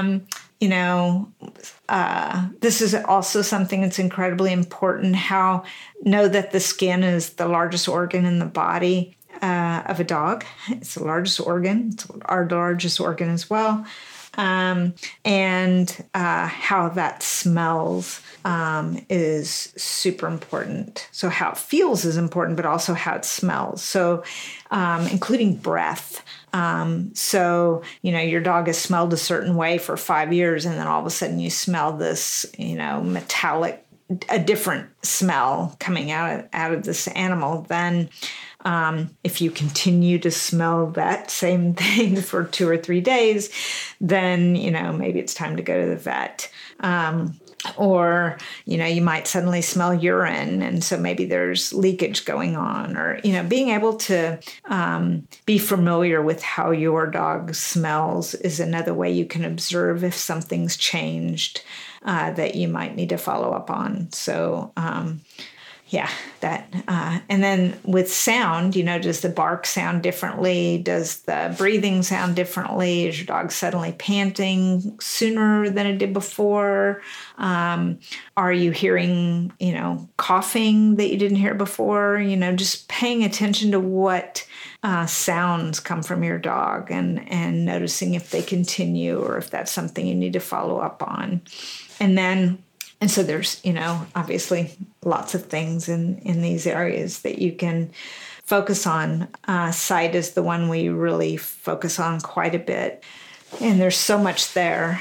this is also something that's incredibly important. Know that the skin is the largest organ in the body of a dog. It's the largest organ. It's our largest organ as well. and how that smells is super important. So how it feels is important, but also how it smells. So including breath. So, your dog has smelled a certain way for 5 years, and then all of a sudden you smell this, metallic, a different smell coming out of this animal. Then if you continue to smell that same thing for 2 or 3 days, then, maybe it's time to go to the vet. Or, you might suddenly smell urine, and so maybe there's leakage going on. Or, being able to be familiar with how your dog smells is another way you can observe if something's changed that you might need to follow up on. So, and then with sound, does the bark sound differently? Does the breathing sound differently? Is your dog suddenly panting sooner than it did before? Are you hearing, coughing that you didn't hear before? Just paying attention to what sounds come from your dog and noticing if they continue or if that's something you need to follow up on. And so there's, obviously lots of things in these areas that you can focus on. Sight is the one we really focus on quite a bit. And there's so much there.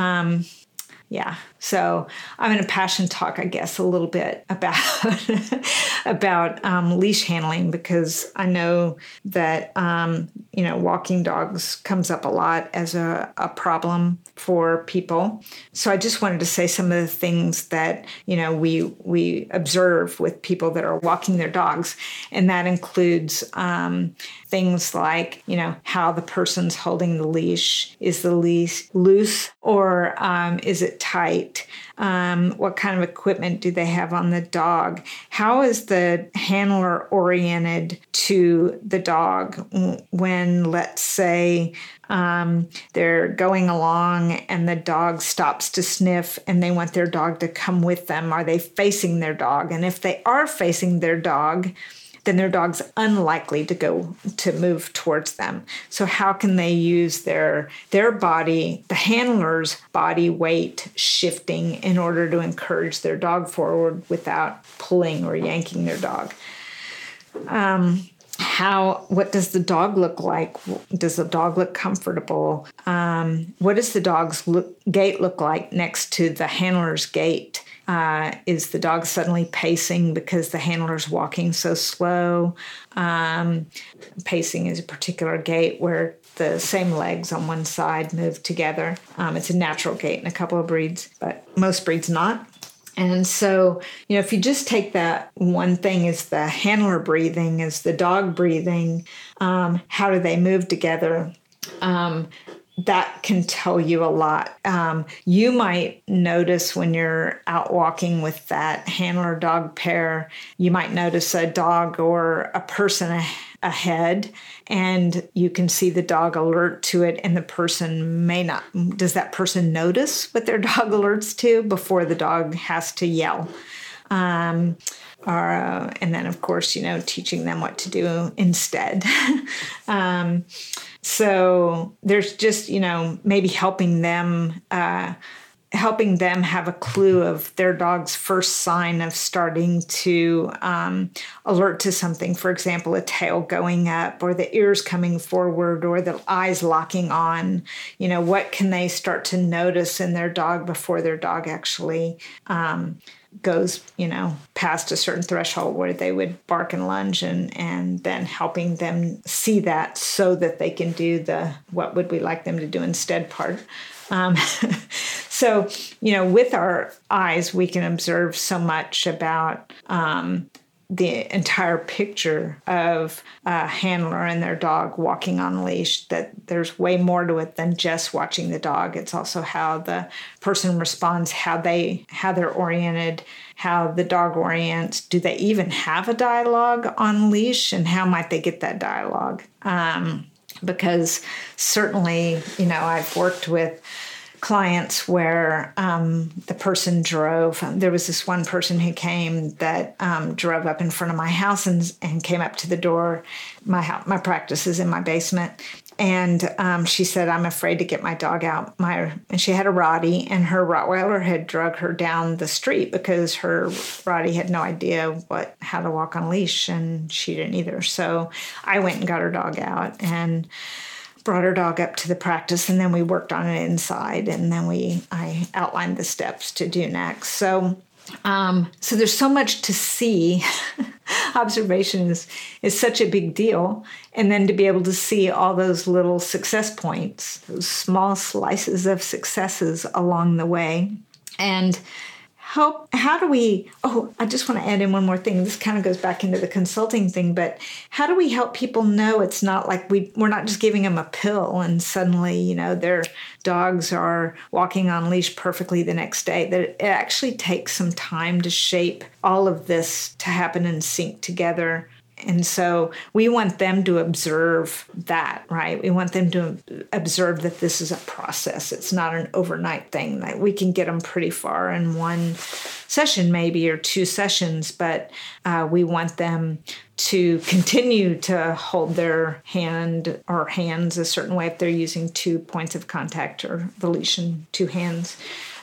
So I'm going to passion talk, I guess, a little bit about leash handling, because I know that, walking dogs comes up a lot as a problem for people. So I just wanted to say some of the things that, we observe with people that are walking their dogs. And that includes things like, how the person's holding the leash. Is the leash loose or is it tight? What kind of equipment do they have on the dog? How is the handler oriented to the dog when, let's say, they're going along and the dog stops to sniff and they want their dog to come with them? Are they facing their dog? And if they are facing their dog, then their dog's unlikely to move towards them. So how can they use their body, the handler's body weight shifting in order to encourage their dog forward without pulling or yanking their dog? What does the dog look like? Does the dog look comfortable? What does the dog's gait look like next to the handler's gait? Is the dog suddenly pacing because the handler's walking so slow? Pacing is a particular gait where the same legs on one side move together. It's a natural gait in a couple of breeds, but most breeds not. And so, if you just take that one thing, is the handler breathing, is the dog breathing, how do they move together? That can tell you a lot. You might notice when you're out walking with that handler dog pair, you might notice a dog or a person ahead, and you can see the dog alert to it, and the person may not. Does that person notice what their dog alerts to before the dog has to yell? And then, of course, teaching them what to do instead. So there's just, maybe helping them have a clue of their dog's first sign of starting to alert to something. For example, a tail going up or the ears coming forward or the eyes locking on. What can they start to notice in their dog before their dog actually goes, past a certain threshold where they would bark and lunge, and then helping them see that so that they can do the what would we like them to do instead part. So, with our eyes, we can observe so much about the entire picture of a handler and their dog walking on a leash, that there's way more to it than just watching the dog. It's also how the person responds, how they're oriented, how the dog orients. Do they even have a dialogue on leash, and how might they get that dialogue? Because certainly, I've worked with clients where the person drove. There was this one person who came that drove up in front of my house and came up to the door. My practice is in my basement. And she said, I'm afraid to get my dog out. And she had a Rottie, and her Rottweiler had drug her down the street because her Rottie had no idea how to walk on a leash, and she didn't either. So I went and got her dog out and brought her dog up to the practice, and then we worked on it inside, and then I outlined the steps to do next. So there's so much to see. Observation is such a big deal. And then to be able to see all those little success points, those small slices of successes along the way. And how do we, I just want to add in one more thing. This kind of goes back into the consulting thing, but how do we help people know it's not like we're not just giving them a pill and suddenly, their dogs are walking on leash perfectly the next day, that it actually takes some time to shape all of this to happen and sync together. And so we want them to observe that, right? We want them to observe that this is a process. It's not an overnight thing. Like we can get them pretty far in one session maybe or 2 sessions, but we want them to continue to hold their hand or hands a certain way if they're using 2 points of contact or the leash in 2 hands.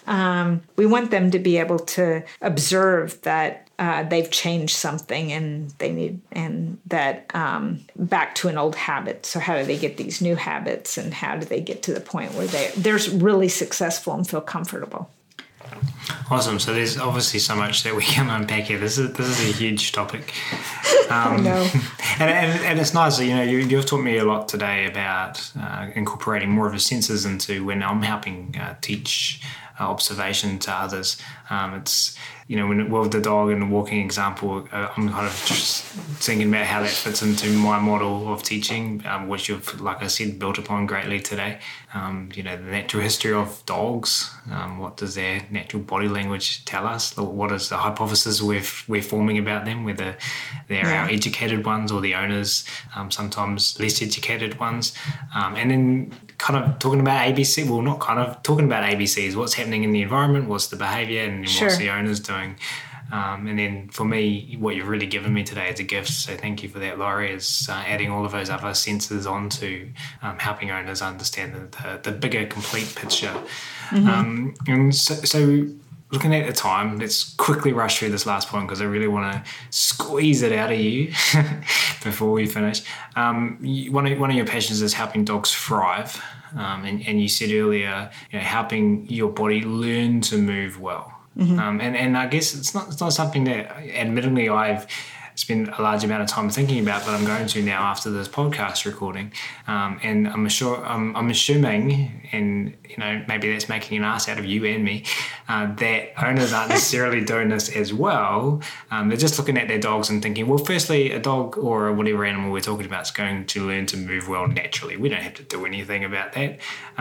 We want them to be able to observe that they've changed something and they need, and that back to an old habit. So how do they get these new habits, and how do they get to the point where they're really successful and feel comfortable? Awesome. So there's obviously so much that we can unpack here. This is a huge topic. I know. And it's nice that, you've taught me a lot today about incorporating more of the senses into when I'm helping teach observation to others. It's, with the dog and the walking example, I'm kind of just thinking about how that fits into my model of teaching, which you've, like I said, built upon greatly today. The natural history of dogs. What does their natural body language tell us? What is the hypothesis we're forming about them, whether they're our educated ones or the owners, sometimes less educated ones. And then kind of talking about ABC, well, not kind of talking about ABCs, what's happening in the environment, what's the behaviour, and what's the owners doing. And then for me, what you've really given me today is a gift, so thank you for that, Laurie, is adding all of those other senses onto helping owners understand the bigger, complete picture. Mm-hmm. And so looking at the time, let's quickly rush through this last point because I really want to squeeze it out of you before we finish. One of your passions is helping dogs thrive, and you said earlier, helping your body learn to move well. Mm-hmm. And I guess it's not something that, admittedly, I've spent a large amount of time thinking about, but I'm going to now after this podcast recording. And I'm assuming, and maybe that's making an ass out of you and me, that owners aren't necessarily doing this as well. They're just looking at their dogs and thinking, well, firstly, a dog or whatever animal we're talking about is going to learn to move well naturally. We don't have to do anything about that.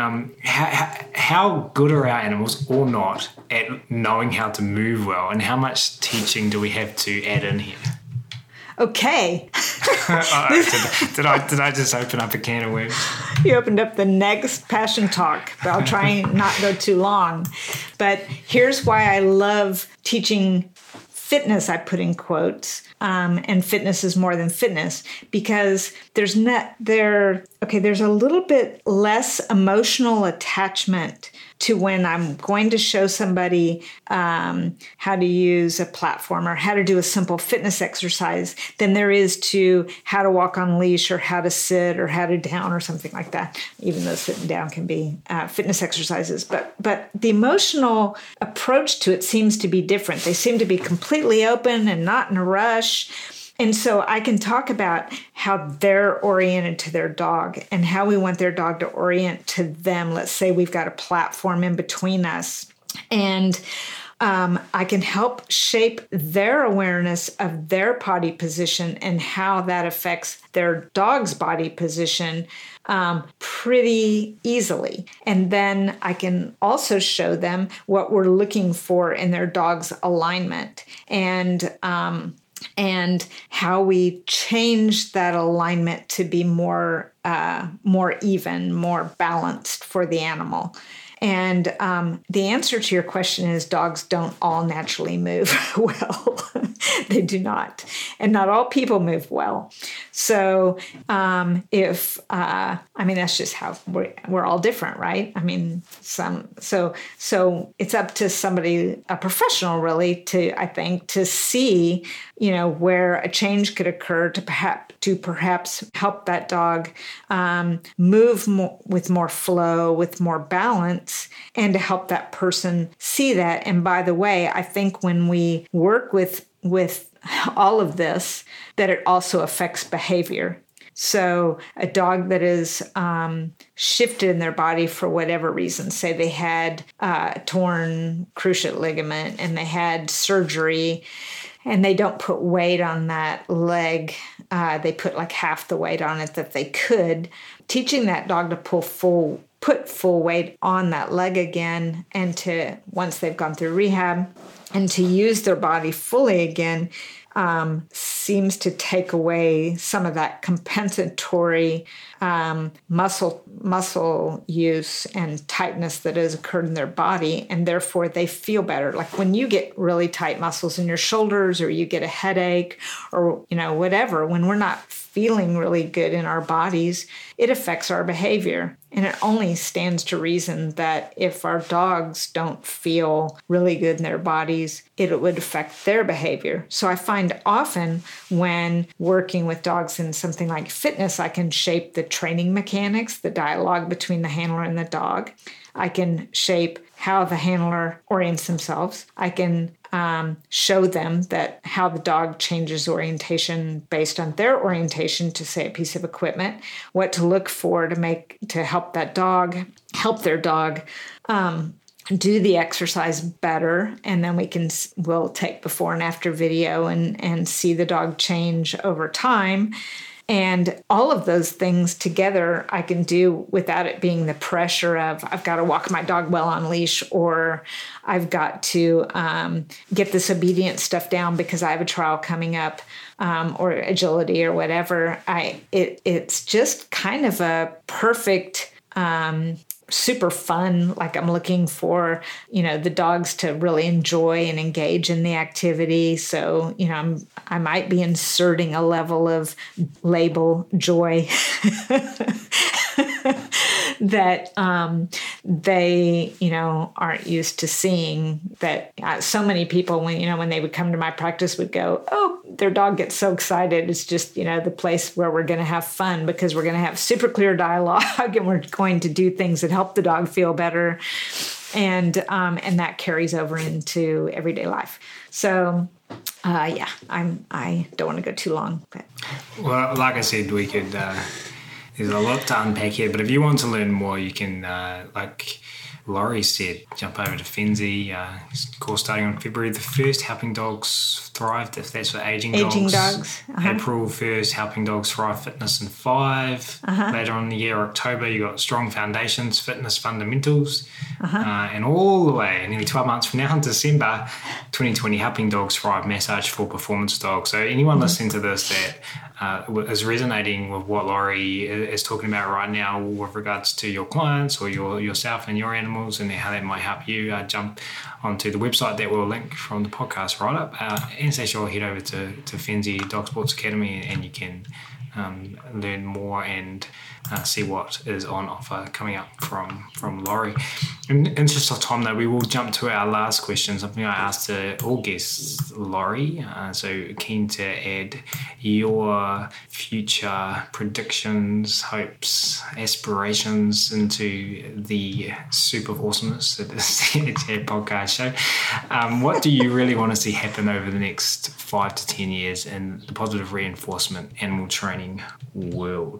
How good are our animals or not at knowing how to move well, and how much teaching do we have to add in here? Okay. Did I just open up a can of worms? You opened up the next passion talk, but I'll try and not go too long. But here's why I love teaching fitness, I put in quotes, and fitness is more than fitness, because there's a little bit less emotional attachment to when I'm going to show somebody how to use a platform or how to do a simple fitness exercise than there is to how to walk on leash or how to sit or how to down or something like that, even though sitting down can be fitness exercises. But the emotional approach to it seems to be different. They seem to be completely open and not in a rush. And so I can talk about how they're oriented to their dog and how we want their dog to orient to them. Let's say we've got a platform in between us, and I can help shape their awareness of their body position and how that affects their dog's body position pretty easily. And then I can also show them what we're looking for in their dog's alignment, and how we change that alignment to be more even, more balanced for the animal. And the answer to your question is dogs don't all naturally move well. They do not. And not all people move well. So that's just how we're all different, right? I mean, so it's up to somebody, a professional really, to see, where a change could occur to perhaps help that dog move more, with more flow, with more balance, and to help that person see that. And by the way, I think when we work with all of this, that it also affects behavior. So a dog that is shifted in their body for whatever reason, say they had torn cruciate ligament and they had surgery, and they don't put weight on that leg. They put like half the weight on it that they could. Teaching that dog to put full weight on that leg again, and to, once they've gone through rehab, and to use their body fully again, seems to take away some of that compensatory muscle use and tightness that has occurred in their body, and therefore they feel better. Like when you get really tight muscles in your shoulders, or you get a headache, or whatever, when we're not feeling really good in our bodies, it affects our behavior. And it only stands to reason that if our dogs don't feel really good in their bodies, it would affect their behavior. So I find often when working with dogs in something like fitness, I can shape the training mechanics, the dialogue between the handler and the dog. I can shape how the handler orients themselves. I can show them that how the dog changes orientation based on their orientation to, say, a piece of equipment, what to look for to help their dog do the exercise better. And then we'll take before and after video and see the dog change over time. And all of those things together I can do without it being the pressure of I've got to walk my dog well on leash, or I've got to get this obedience stuff down because I have a trial coming up, or agility or whatever. It's just kind of a perfect super fun. Like I'm looking for, the dogs to really enjoy and engage in the activity. So, I might be inserting a level of label joy that they, aren't used to seeing. That so many people, when they would come to my practice, would go, oh, their dog gets so excited. It's just, the place where we're going to have fun, because we're going to have super clear dialogue and we're going to do things that help the dog feel better. And that carries over into everyday life. So, I don't want to go too long. But. Well, like I said, we could... there's a lot to unpack here, but if you want to learn more, you can, like Laurie said, jump over to Fenzi, course starting on February the 1st, Helping Dogs Thrive, if that's for aging dogs. Uh-huh. April 1st, Helping Dogs Thrive Fitness in 5. Uh-huh. Later on in the year, October, you got Strong Foundations, Fitness Fundamentals. Uh-huh. And all the way, nearly 12 months from now, December 2020, Helping Dogs Thrive Massage for Performance Dogs. So anyone listening to this that is resonating with what Laurie is talking about right now with regards to your clients or yourself and your animals and how that might help you, jump onto the website that we'll link from the podcast right up. And say sure, head over to Fenzi Dog Sports Academy and you can learn more and see what is on offer coming up from Laurie. In the interest of time, though, we will jump to our last question, something I asked all guests, Laurie. So keen to add your future predictions, hopes, aspirations into the soup of awesomeness that is the podcast show. What do you really want to see happen over the next 5 to 10 years in the positive reinforcement animal training world?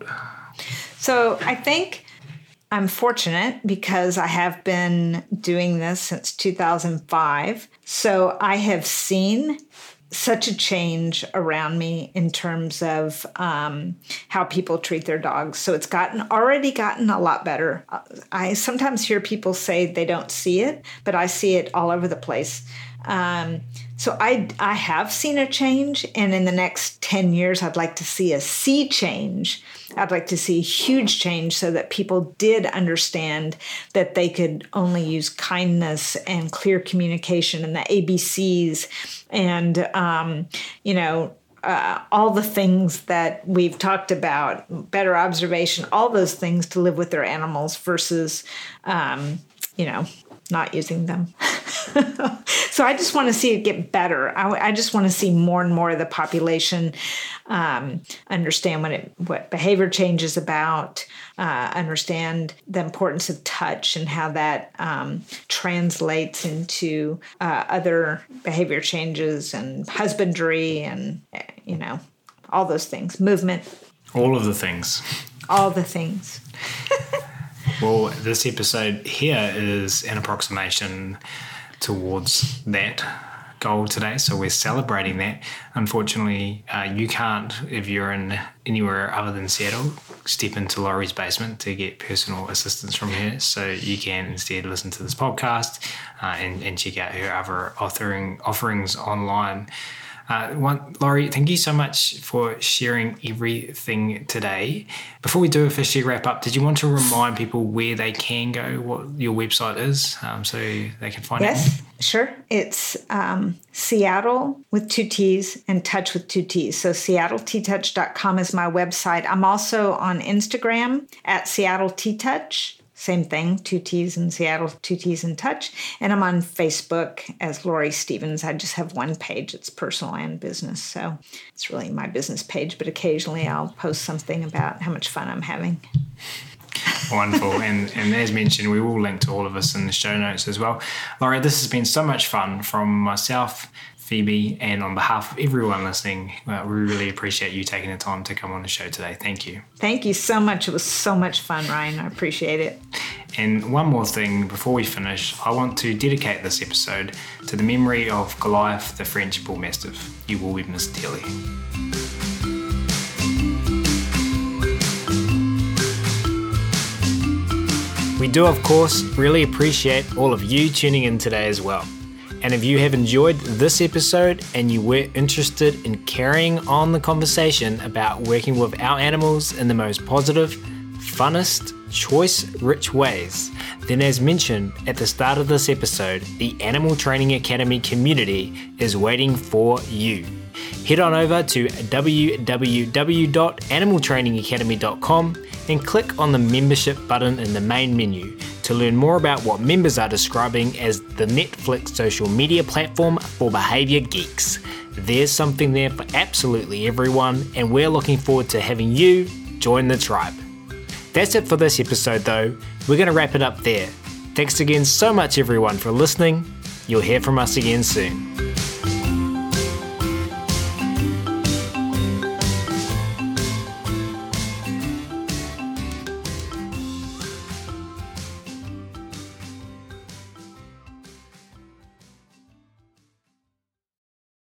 So I think I'm fortunate because I have been doing this since 2005. So I have seen such a change around me in terms of how people treat their dogs. So it's already gotten a lot better. I sometimes hear people say they don't see it, but I see it all over the place. So I have seen a change, and in the next 10 years, I'd like to see a sea change. I'd like to see a huge change so that people did understand that they could only use kindness and clear communication and the ABCs and, all the things that we've talked about, better observation, all those things to live with their animals versus, not using them. So I just want to see it get better. I just want to see more and more of the population understand what behavior change is about, understand the importance of touch and how that translates into other behavior changes and husbandry and, all those things, movement. All of the things. All the things. Well, this episode here is an approximation towards that goal today, so we're celebrating that. Unfortunately, you can't, if you're in anywhere other than Seattle, step into Laurie's basement to get personal assistance from her, so you can instead listen to this podcast and check out her other offerings online. Laurie, thank you so much for sharing everything today. Before we do officially wrap up, did you want to remind people where they can go, what your website is, so they can find out? Yes, sure. It's Seattle with 2 T's and touch with 2 T's. So seattletouch.com is my website. I'm also on Instagram at SeattleTouch. Same thing, 2 T's in Seattle, 2 T's in touch. And I'm on Facebook as Laurie Stevens. I just have one page. It's personal and business. So it's really my business page, but occasionally I'll post something about how much fun I'm having. Wonderful. And as mentioned, we will link to all of this in the show notes as well. Laurie, this has been so much fun from myself, Phoebe, and on behalf of everyone listening. We really appreciate you taking the time to come on the show today. Thank you. Thank you so much. It was so much fun, Ryan. I appreciate it. And one more thing before we finish, I want to dedicate this episode to the memory of Goliath, the French bull mastiff. You will be missed dearly. We do, of course, really appreciate all of you tuning in today as well. And if you have enjoyed this episode and you were interested in carrying on the conversation about working with our animals in the most positive, funnest, choice-rich ways, then as mentioned at the start of this episode, the Animal Training Academy community is waiting for you. Head on over to www.animaltrainingacademy.com and click on the membership button in the main menu to learn more about what members are describing as the Netflix social media platform for behavior geeks. There's something there for absolutely everyone, and we're looking forward to having you join the tribe. That's it for this episode though. We're going to wrap it up there. Thanks again so much everyone for listening. You'll hear from us again soon.